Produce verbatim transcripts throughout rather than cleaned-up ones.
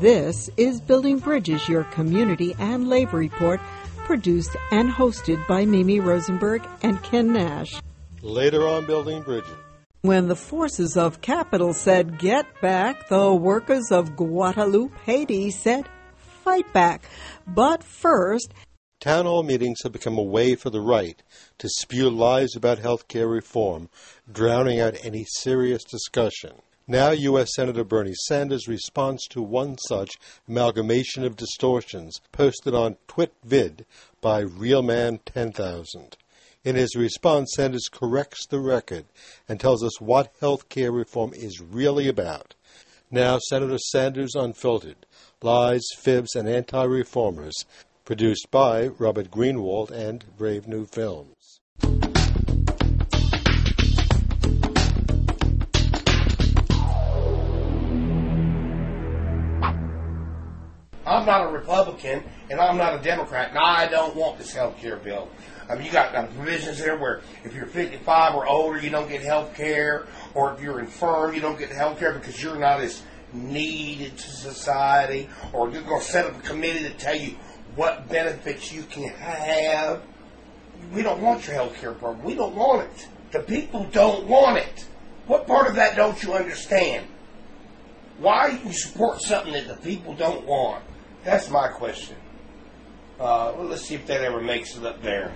This is Building Bridges, your community and labor report, produced and hosted by Mimi Rosenberg and Ken Nash. Later on Building Bridges. When the forces of capital said, "Get back," the workers of Guadeloupe, Haiti said, "Fight back." But first, town hall meetings have become a way for the right to spew lies about health care reform, drowning out any serious discussion. Now U S Senator Bernie Sanders responds to one such amalgamation of distortions posted on TwitVid by RealMan ten thousand. In his response, Sanders corrects the record and tells us what health care reform is really about. Now, Senator Sanders Unfiltered, Lies, Fibs, and Anti-Reformers, produced by Robert Greenwald and Brave New Films. I'm not a Republican, and I'm not a Democrat, and I don't want this health care bill. I mean, you got um, provisions there where if you're fifty-five or older, you don't get health care, or if you're infirm, you don't get health care because you're not as needed to society, or you're going to set up a committee to tell you what benefits you can have. We don't want your health care program. We don't want it. The people don't want it. What part of that don't you understand? Why you support something that the people don't want? That's my question. Uh, well, let's see if that ever makes it up there.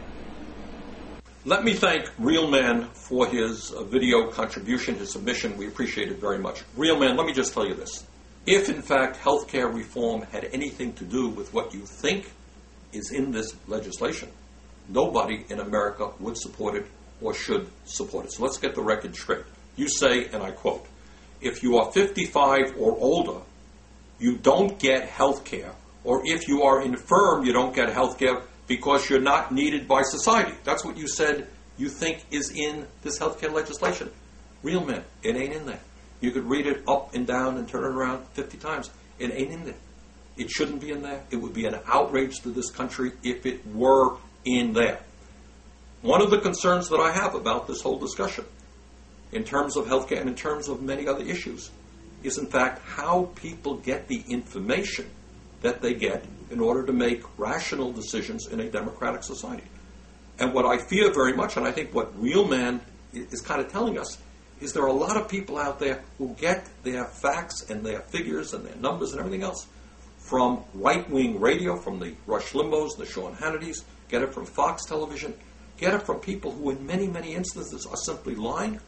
Let me thank RealMan for his uh, video contribution, his submission. We appreciate it very much. RealMan, let me just tell you this. If, in fact, health care reform had anything to do with what you think is in this legislation, nobody in America would support it or should support it. So let's get the record straight. You say, and I quote, if you are fifty-five or older, you don't get health care, or if you are infirm, you don't get health care because you're not needed by society. That's what you said you think is in this health care legislation. RealMan, it ain't in there. You could read it up and down and turn it around fifty times. It ain't in there. It shouldn't be in there. It would be an outrage to this country if it were in there. One of the concerns that I have about this whole discussion, in terms of health care and in terms of many other issues, is in fact how people get the information that they get in order to make rational decisions in a democratic society. And what I fear very much, and I think what RealMan is kind of telling us, is there are a lot of people out there who get their facts and their figures and their numbers and everything else from right-wing radio, from the Rush Limbaughs, the Sean Hannitys, get it from Fox Television, get it from people who in many, many instances are simply lying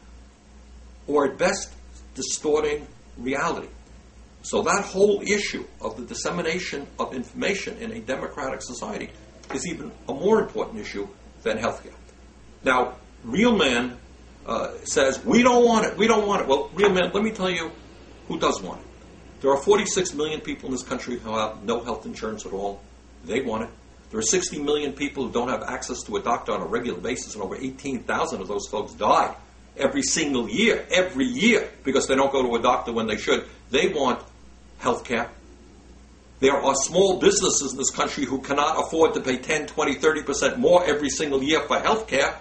or at best distorting reality. So that whole issue of the dissemination of information in a democratic society is even a more important issue than healthcare. Now, RealMan uh, says, we don't want it, we don't want it. Well, RealMan, let me tell you who does want it. There are forty-six million people in this country who have no health insurance at all. They want it. There are sixty million people who don't have access to a doctor on a regular basis, and over eighteen thousand of those folks die every single year, every year, because they don't go to a doctor when they should. They want health care. There are small businesses in this country who cannot afford to pay ten, twenty, thirty percent more every single year for health care,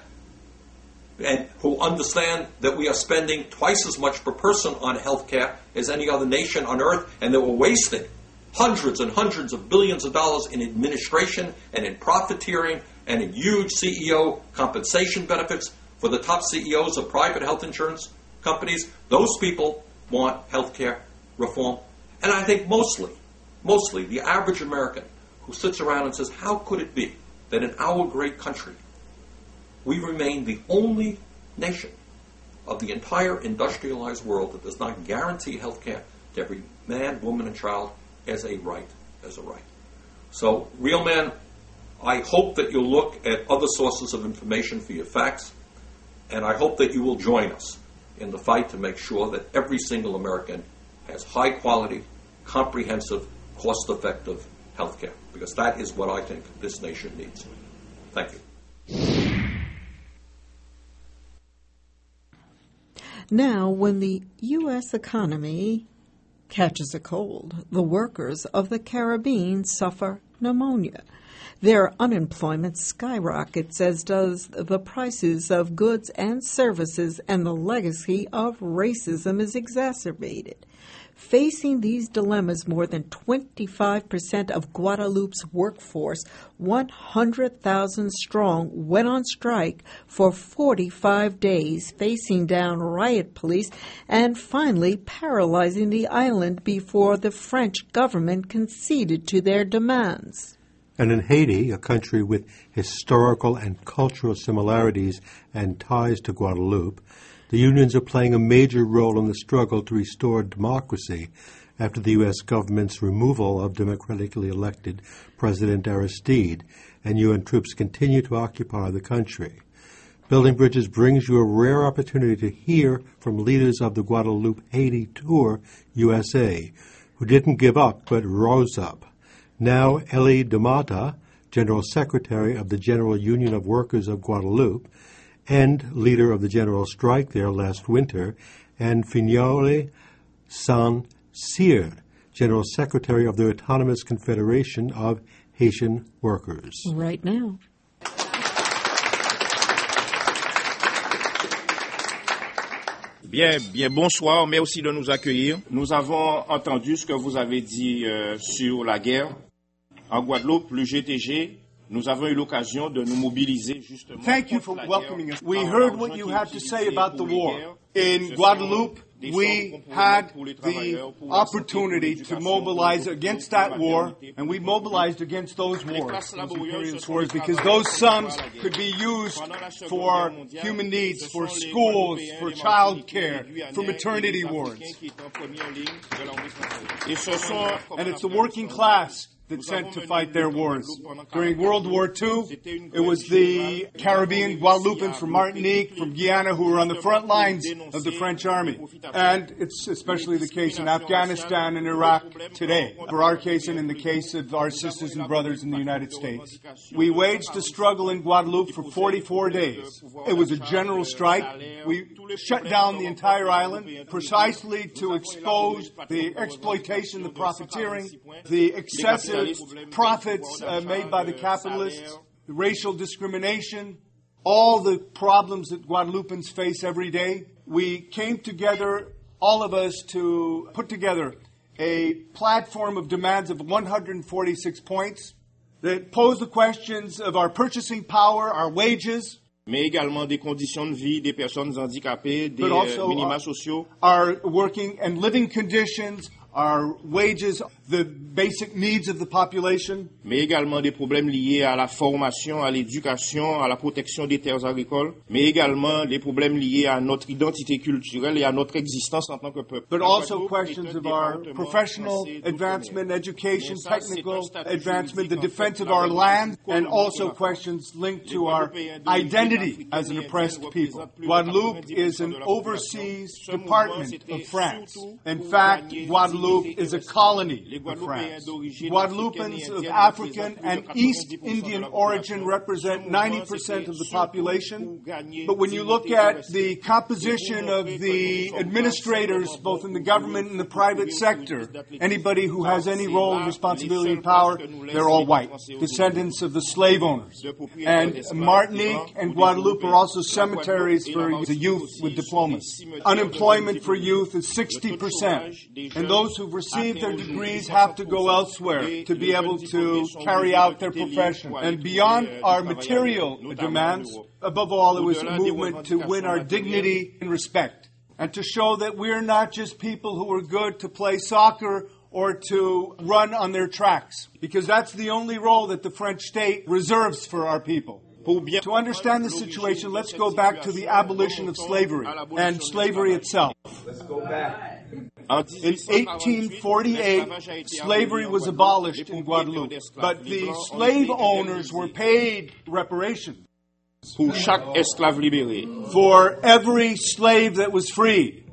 and who understand that we are spending twice as much per person on health care as any other nation on earth, and that we're wasting hundreds and hundreds of billions of dollars in administration and in profiteering and in huge C E O compensation benefits for the top C E Os of private health insurance companies. Those people want health care reform. And I think mostly, mostly the average American who sits around and says, how could it be that in our great country we remain the only nation of the entire industrialized world that does not guarantee health care to every man, woman, and child as a right, as a right. So, RealMan, I hope that you'll look at other sources of information for your facts, and I hope that you will join us in the fight to make sure that every single American has high-quality, comprehensive, cost-effective health care, because that is what I think this nation needs. Thank you. Now, when the U S economy catches a cold, the workers of the Caribbean suffer pneumonia. Their unemployment skyrockets, as does the prices of goods and services, and the legacy of racism is exacerbated. Facing these dilemmas, more than twenty-five percent of Guadeloupe's workforce, one hundred thousand strong, went on strike for forty-five days, facing down riot police and finally paralyzing the island before the French government conceded to their demands. And in Haiti, a country with historical and cultural similarities and ties to Guadeloupe, the unions are playing a major role in the struggle to restore democracy after the U S government's removal of democratically elected President Aristide, and U N troops continue to occupy the country. Building Bridges brings you a rare opportunity to hear from leaders of the Guadeloupe Haiti Tour U S A, who didn't give up but rose up. Now, Elie Domata, General Secretary of the General Union of Workers of Guadeloupe, and leader of the general strike there last winter, and Fignole Saint-Cyr, General Secretary of the Autonomous Confederation of Haitian Workers. Right now. Bien, bien, bonsoir, merci de nous accueillir. Nous avons entendu ce que vous avez dit euh, sur la guerre. En Guadeloupe, le G T G, nous avons eu l'occasion de nous mobiliser justement. Thank you for welcoming us. We heard what you had to say about the war. In Guadeloupe, we had the opportunity to mobilize against that war, and we mobilized against those wars, those imperialist wars, because those sums could be used for human needs, for schools, for child care, for maternity wards. And it's the working class that sent to fight their wars. During World War Two, it was the Caribbean Guadeloupans from Martinique, from Guyana, who were on the front lines of the French army. And it's especially the case in Afghanistan and Iraq today. For our case and in the case of our sisters and brothers in the United States. We waged a struggle in Guadeloupe for forty-four days. It was a general strike. We shut down the entire island precisely to expose the exploitation, the profiteering, the excessive profits uh, made by the capitalists, the racial discrimination, all the problems that Guadeloupans face every day. We came together, all of us, to put together a platform of demands of one hundred forty-six points that pose the questions of our purchasing power, our wages, mais également des conditions de vie des personnes handicapées, des uh, minima sociaux, our working and living conditions, our wages, the basic needs of the population. Mais également des problèmes liés à la formation, à l'éducation, à la protection des terres agricoles, mais également des problèmes liés à notre identité culturelle et à notre existence en tant que peuple. But also questions of our professional advancement, education, technical advancement, the defense of our land, and also questions linked to our identity as an oppressed people. Guadeloupe is an overseas department of France. In fact, Guadeloupe is a colony of France. Guadeloupans of African and East Indian origin represent ninety percent of the population. But when you look at the composition of the administrators, both in the government and the private sector, anybody who has any role, responsibility, and power, they're all white, descendants of the slave owners. And Martinique and Guadeloupe are also cemeteries for the youth with diplomas. Unemployment for youth is sixty percent. And those who've received their degrees have to go elsewhere to be able to carry out their profession. And beyond our material demands, above all, it was a movement to win our dignity and respect, and to show that we're not just people who are good to play soccer or to run on their tracks, because that's the only role that the French state reserves for our people. To understand the situation, let's go back to the abolition of slavery and slavery itself. Let's go back. In eighteen forty-eight, slavery was abolished in Guadeloupe, but the slave owners were paid reparations pour chaque esclave libéré. For every slave that was freed.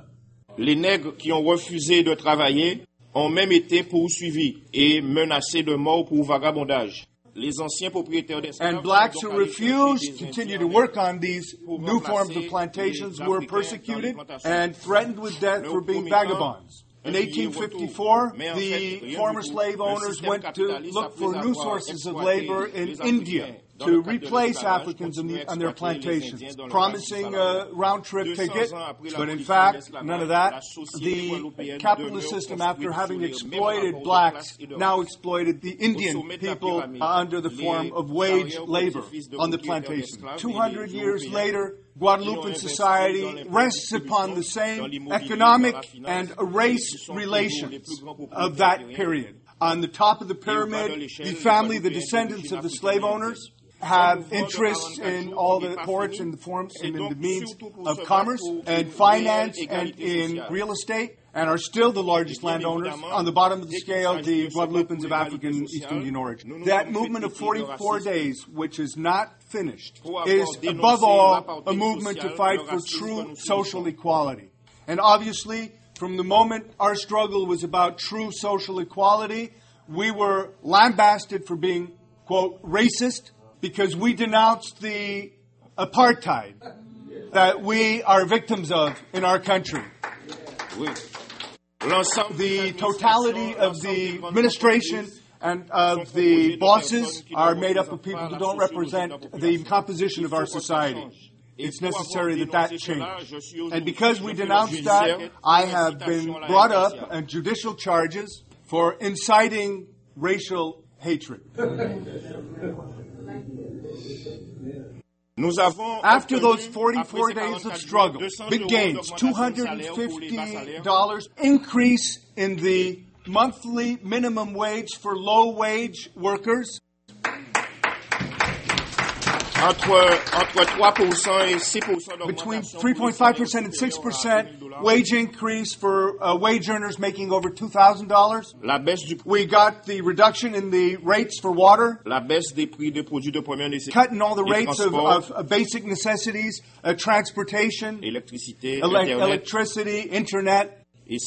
Les nègres qui ont refusé de travailler ont même été poursuivis et menacés de mort pour vagabondage. Les anciens propriétaires d'esclaves, and blacks who refused to continue to work on these new forms of plantations were persecuted and threatened with death for being vagabonds. In eighteen fifty-four, the former slave owners went to look for new sources of labor in India. to replace Africans in the, on their plantations, promising a round-trip ticket, but in fact, none of that. The capitalist system, after having exploited blacks, now exploited the Indian people under the form of wage labor on the plantation. two hundred years later, Guadeloupean society rests upon the same economic and race relations of that period. On the top of the pyramid, the family, the descendants of the slave owners, have interests in all the ports and the forms and in the means of commerce and finance and in real estate, and are still the largest landowners. On the bottom of the scale, the Guadeloupans of African East Indian origin. That movement of forty-four days, which is not finished, is above all a movement to fight for true social equality. And obviously, from the moment our struggle was about true social equality, we were lambasted for being, quote, racist, because we denounced the apartheid that we are victims of in our country. The totality of the administration and of the bosses are made up of people who don't represent the composition of our society. It's necessary that that change. And because we denounced that, I have been brought up on judicial charges for inciting racial hatred. After those forty-four days of struggle, big gains, two hundred fifty dollars increase in the monthly minimum wage for low-wage workers. Between three point five percent and six percent wage increase for uh, wage earners making over two thousand dollars. We got the reduction in the rates for water. Cutting all the rates of, of, of basic necessities, uh, transportation, ele- electricity, internet,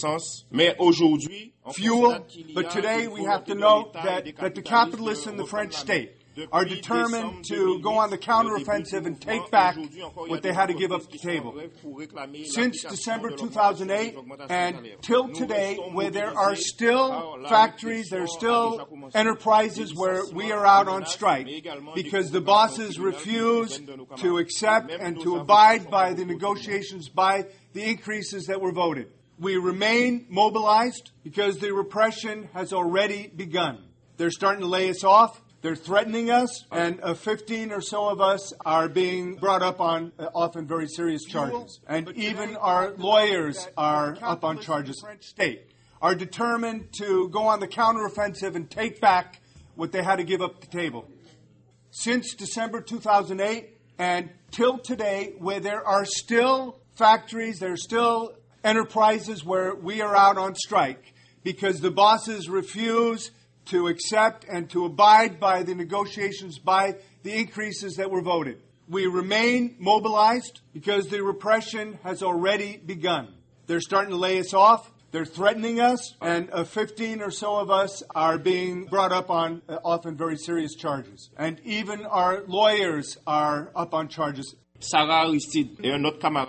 fuel. But today we have to note that, that the capitalists in the French state are determined to go on the counteroffensive and take back what they had to give up the table. Since December two thousand eight and till today, where there are still factories, there are still enterprises where we are out on strike because the bosses refuse to accept and to abide by the negotiations, by the increases that were voted. We remain mobilized because the repression has already begun. They're starting to lay us off. They're threatening us, and uh, fifteen or so of us are being brought up on uh, often very serious charges. And even our lawyers are up on charges. The French state are determined to go on the counteroffensive and take back what they had to give up the table. Since December two thousand eight and till today, where there are still factories, there are still enterprises where we are out on strike because the bosses refuse to accept and to abide by the negotiations, by the increases that were voted. We remain mobilized because the repression has already begun. They're starting to lay us off. They're threatening us, and uh, fifteen or so of us are being brought up on uh, often very serious charges. And even our lawyers are up on charges. Sarah Aristide and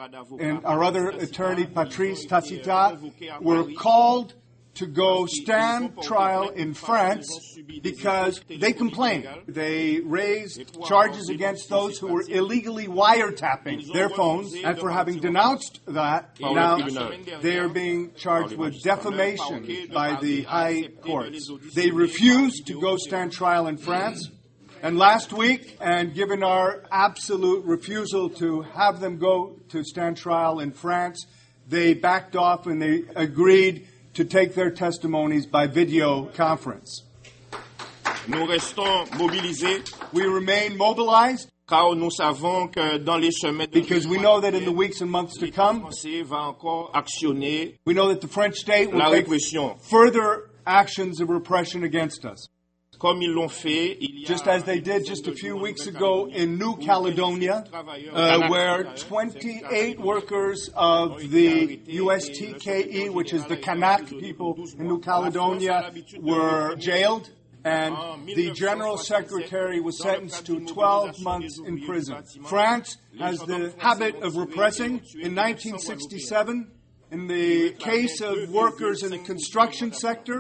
our other attorney, Patrice Tacita, were called to go stand trial in France because they complained. They raised charges against those who were illegally wiretapping their phones, and for having denounced that, now they are being charged with defamation by the high courts. They refused to go stand trial in France. And last week, and given our absolute refusal to have them go to stand trial in France, they backed off and they agreed to take their testimonies by video conference. Nous restons mobilisés. We remain mobilized. Car nous savons que dans les semaines because we know that in the weeks and months to come, va encore actionner we know that the French state will la take répression. Further actions of repression against us. Comme ils l'ont fait, il y a just as they did just a few weeks ago in New Caledonia, uh, where twenty-eight workers of the U S T K E, which is the Kanak people in New Caledonia, were jailed, and the General Secretary was sentenced to twelve months in prison. France has the habit of repressing. In nineteen sixty-seven, in the case of workers in the construction sector,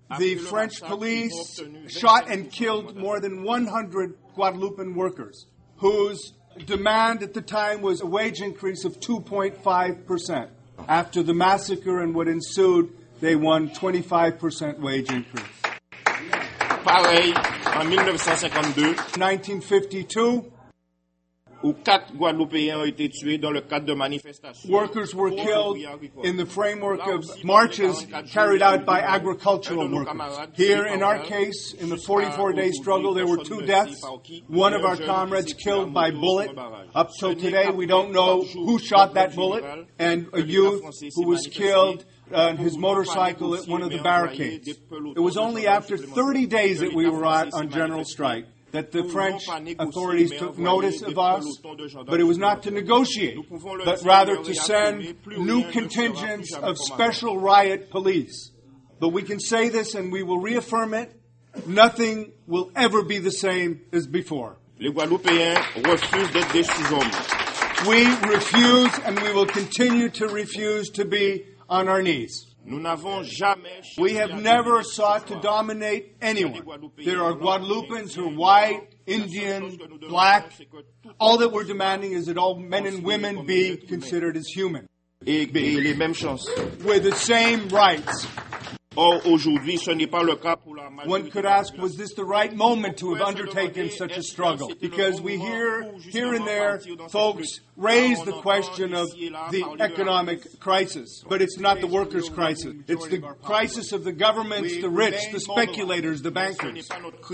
the French police shot and killed more than one hundred Guadeloupean workers, whose demand at the time was a wage increase of two point five percent. After the massacre and what ensued, they won twenty-five percent wage increase. Pareil, en nineteen fifty-two, nineteen fifty-two, où quatre Guadeloupéens ont été tués dans le cadre de manifestations. Workers were killed in the framework of marches carried out by agricultural workers. Here, in our case, in the forty-four day struggle, there were two deaths. One of our comrades killed by bullet. Up till today, we don't know who shot that bullet, and a youth who was killed on his motorcycle at one of the barricades. It was only after thirty days that we were out on general strike that the French authorities took notice of us, but it was not to negotiate, but rather to send new contingents of special riot police. But we can say this and we will reaffirm it, nothing will ever be the same as before. Les Guadeloupéens refusent d'être des sous-hommes. We refuse and we will continue to refuse to be on our knees. Nous n'avons jamais We have never sought to dominate anyone. There are Guadeloupans who are white, Indian, black. All that we're demanding is that all men and women be considered as human, et, et les mêmes chances. with the same rights. Or, aujourd'hui, ce n'est pas le cas pour la majorité. One could ask, was this the right moment to have undertaken such a struggle? Because we hear here and there folks raise the question of the economic crisis. But it's not the workers' crisis. It's the crisis of the governments, the rich, the speculators, the bankers,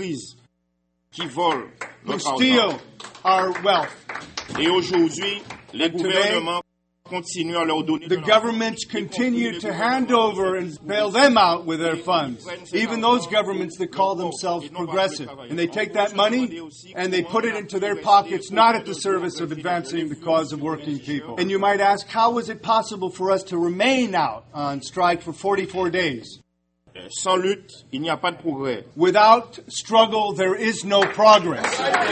Qui vole who notre steal argent. our wealth. Et aujourd'hui, les And today, gouvernements continuent à leur donner The de governments continue to hand over and bail them out with their funds. Even those governments that call themselves progressive. And they take that money and they put it into their pockets, not at the service of advancing the cause of working people. And you might ask, how was it possible for us to remain out on strike for forty-four days? Sans lutte, il n'y a pas de progrès. Without struggle, there is no progress.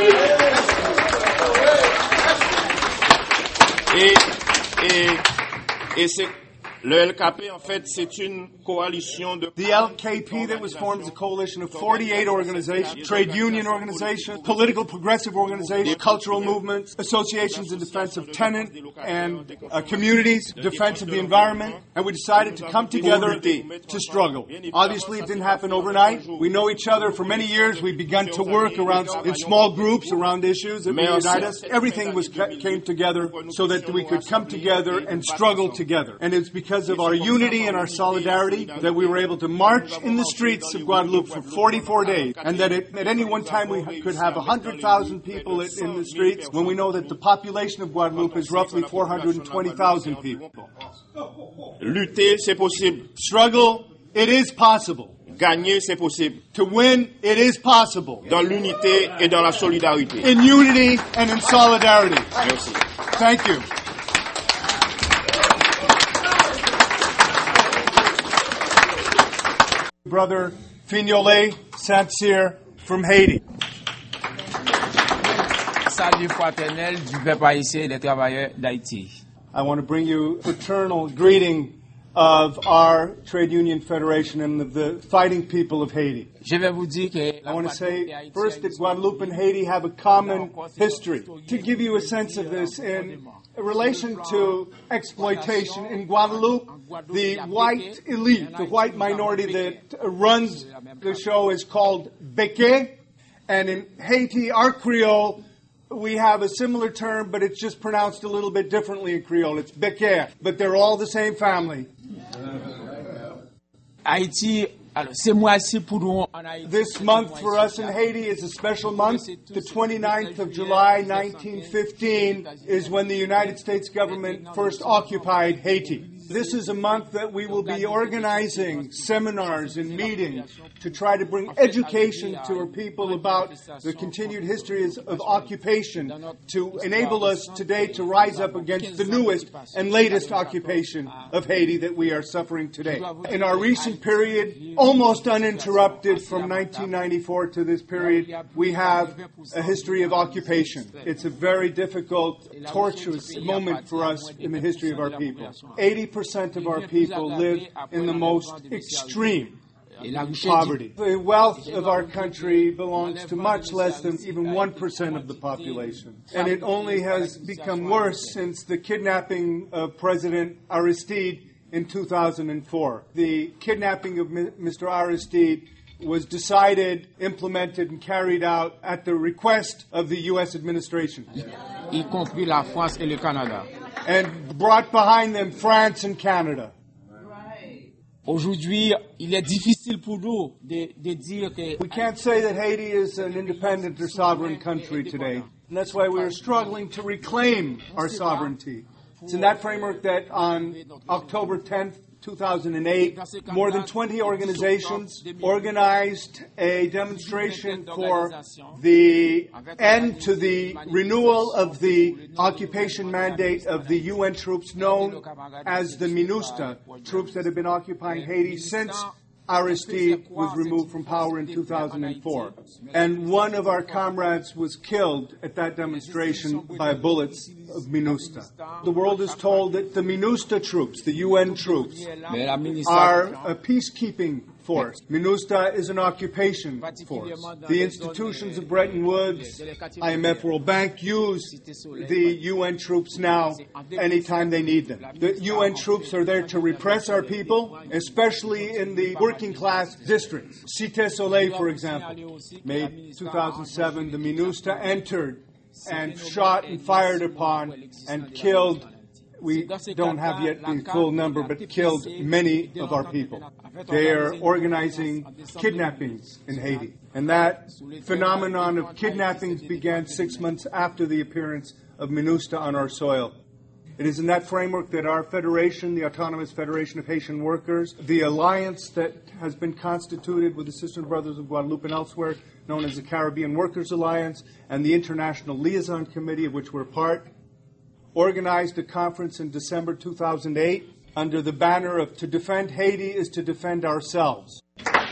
Et, et, et c'est, le L K P, en fait, c'est une coalition de... The L K P that was formed is a coalition of forty-eight organizations, trade union organizations, political progressive organizations, cultural movements, associations in defense of tenant and uh, communities, defense of the environment, and we decided to come together to struggle. Obviously, it didn't happen overnight. We know each other for many years. We've begun to work around in small groups around issues that would unite us. Everything was came together so that we could come together and struggle together. And it's because Because of our unity and our solidarity that we were able to march in the streets of Guadeloupe for forty-four days, and that it, at any one time we could have one hundred thousand people in the streets when we know that the population of Guadeloupe is roughly four hundred twenty thousand people. Lutter, c'est possible. Struggle, it is possible. Gagner, c'est possible. To win, it is possible. Dans l'unité et dans la solidarité. In unity and in solidarity. Merci. Thank you. Brother Fignolet Saint-Cyr from Haiti. Salut fraternel du peuple haïtien et des travailleurs d'Haïti. I want to bring you a fraternal greeting of our trade union federation and of the fighting people of Haiti. Je vais vous dire que I want to say first that Guadeloupe and Haiti have a common history. To give you a sense of this, in relation to exploitation in Guadeloupe, the white elite, the white minority that runs the show is called Beke, and in Haiti, our Creole, we have a similar term, but it's just pronounced a little bit differently in Creole. It's Beke, but they're all the same family. Haïti, alors c'est mois-ci pour nous en Haïti. This month for us in Haiti is a special month. The twenty-ninth of July, nineteen fifteen, is when the United States government first occupied Haiti. This is a month that we will be organizing seminars and meetings to try to bring education to our people about the continued histories of occupation, to enable us today to rise up against the newest and latest occupation of Haiti that we are suffering today. In our recent period, almost uninterrupted from nineteen ninety-four to this period, we have a history of occupation. It's a very difficult, tortuous moment for us in the history of our people. eighty percent of our people live in the most extreme poverty. The wealth of our country belongs to much less than even one percent of the population. And it only has become worse since the kidnapping of President Aristide in two thousand four. The kidnapping of Mister Aristide was decided, implemented, and carried out at the request of the U S administration. Y compris la France et le Canada. And brought behind them France and Canada. Aujourd'hui, il est difficile pour nous de, de dire que... We can't say that Haiti is an independent or sovereign country today. And that's why we're struggling to reclaim our sovereignty. It's in that framework that on October tenth, two thousand eight, more than twenty organizations organized a demonstration for the end to the renewal of the occupation mandate of the U N troops known as the MINUSTA, troops that have been occupying Haiti since Aristide was removed from power in two thousand four. And one of our comrades was killed at that demonstration by bullets of MINUSTA. The world is told that the MINUSTA troops, the U N troops, are a peacekeeping force. MINUSTA is an occupation force. The institutions of Bretton Woods, I M F, World Bank use the U N troops now anytime they need them. The U N troops are there to repress our people, especially in the working class districts. Cité Soleil, for example, May two thousand seven, the MINUSTA entered and shot and fired upon and killed, we don't have yet the full number, but killed many of our people. They are organizing kidnappings in Haiti. And that phenomenon of kidnappings began six months after the appearance of MINUSTA on our soil. It is in that framework that our federation, the Autonomous Federation of Haitian Workers, the alliance that has been constituted with the Sister and Brothers of Guadeloupe and elsewhere, known as the Caribbean Workers Alliance, and the International Liaison Committee, of which we're part, organized a conference in December two thousand eight under the banner of "To defend Haiti is to defend ourselves."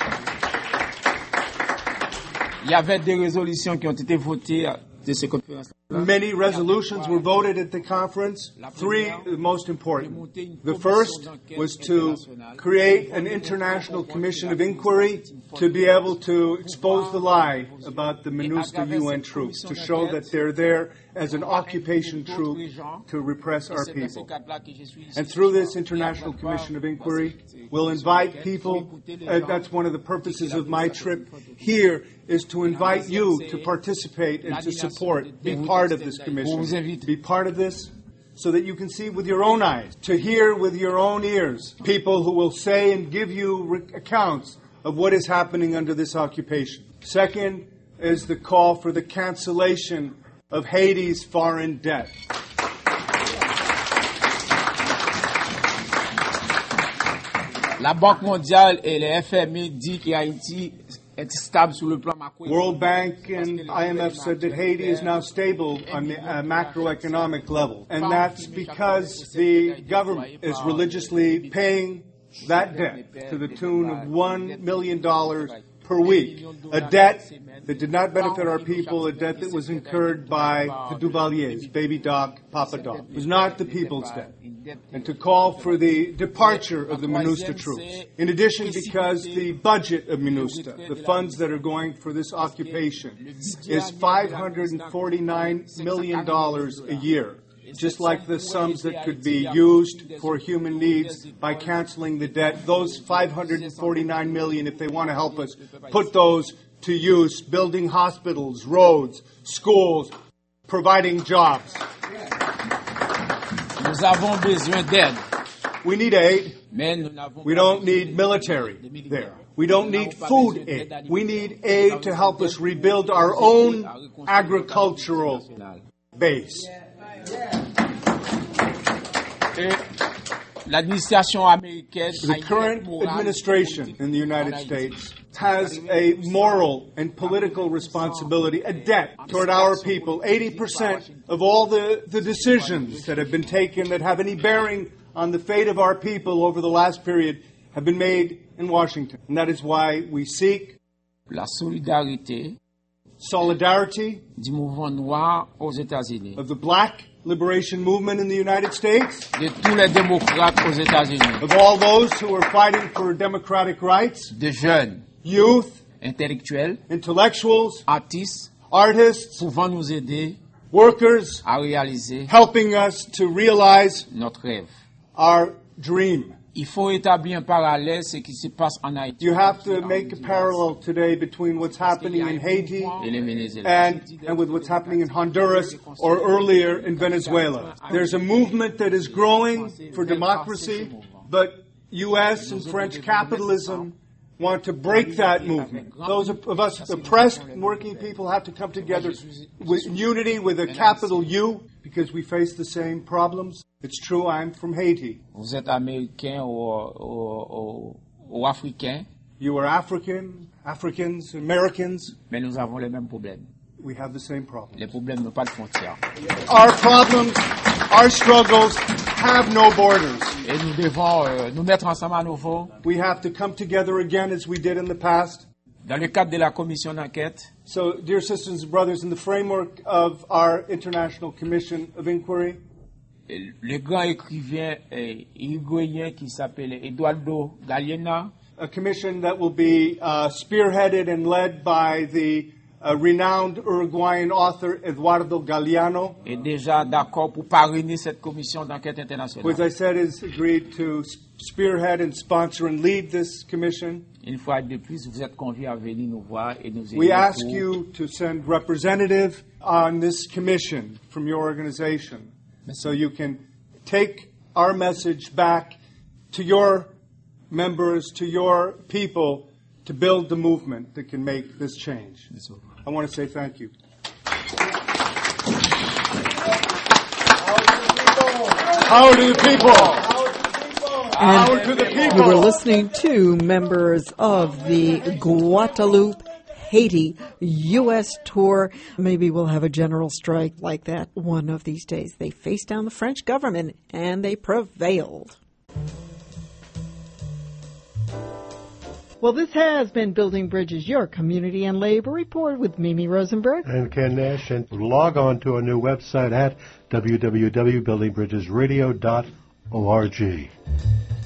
Il y avait des résolutions qui ont été votées de ces conférences. Many resolutions were voted at the conference. Three, the most important. The first was to create an international commission of inquiry to be able to expose the lie about the MINUSTA U N troops, to show that they're there as an occupation troop to repress our people. And through this international commission of inquiry, we'll invite people, uh, that's one of the purposes of my trip here, is to invite you to participate and to support, be part of this commission, be part of this so that you can see with your own eyes, to hear with your own ears, people who will say and give you re- accounts of what is happening under this occupation. Second is the call for the cancellation of Haiti's foreign debt. La Banque mondiale et le F M I dit qu'Haïti est stable sur le plan macroéconomique. World Bank and I M F said that Haiti is now stable on the uh, macroeconomic level. And that's because the government is religiously paying that debt to the tune of one million dollars per week. A debt that did not benefit our people, a debt that was incurred by the Duvaliers, Baby Doc, Papa Doc. It was not the people's debt. And to call for the departure of the MINUSTA troops. In addition, because the budget of MINUSTA, the funds that are going for this occupation, is five hundred forty-nine million dollars a year. Just like the sums that could be used for human needs by canceling the debt, those five hundred forty-nine million dollars, if they want to help us, put those to use building hospitals, roads, schools, providing jobs. Nous avons besoin d'aide. We need aid. We don't need military there. We don't need food aid. We need aid to help us rebuild our own agricultural base. The current administration in the United States has a moral and political responsibility, a debt toward our people. eighty percent of all the, the decisions that have been taken that have any bearing on the fate of our people over the last period have been made in Washington. And that is why we seek la solidarité solidarity du mouvement noir aux États-Unis. Of the black liberation movement in the United States, de tous les démocrates aux États-Unis, of all those who are fighting for democratic rights, de jeunes, youth, intellectuels, intellectuals, artistes, artists, pouvant nous aider workers, à réaliser helping us to realize notre rêve. our dream. Il faut établir un parallèle ce qui se passe en Haïti You have to make a parallel today between what's happening in Haiti et le Venezuela. and, and with what's happening in Honduras or earlier in Venezuela. There's a movement that is growing for democracy, but U S and French capitalism want to break that movement. Those of us oppressed and working people have to come together with unity with a capital U because we face the same problems. It's true, I'm from Haiti. Vous êtes américain ou, ou, ou, ou africain, You are African, Africans, Americans. mais nous avons les mêmes problèmes. We have the same problem. Les problèmes n'ont pas de frontières. Our problems, our struggles have no borders. Et nous devons euh, nous mettre ensemble à nouveau We have to come together again as we did in the past. dans le cadre de la commission d'enquête. So, dear sisters and brothers, in the framework of our International Commission of Inquiry, Le grand écrivain euh, uruguayen qui s'appelle Eduardo Galeana a commission that will be uh, spearheaded and led by the uh, renowned Uruguayan author Eduardo Galeano, est déjà d'accord pour parrainer cette commission d'enquête who, as internationale. I said, has agreed to spearhead and sponsor and lead this commission. Une fois de plus, vous êtes conviés à venir nous voir et nous We aider ask pour you to send representative on this commission from your organization so you can take our message back to your members, to your people, to build the movement that can make this change. I want to say thank you. How do the people? How to the You people? were listening to members of the Guadeloupe, Haiti U S tour. Maybe we'll have a general strike like that one of these days. They faced down the French government and they prevailed. Well, this has been Building Bridges, your community and labor report with Mimi Rosenberg and Ken Nash. And log on to our new website at w w w dot building bridges radio dot org.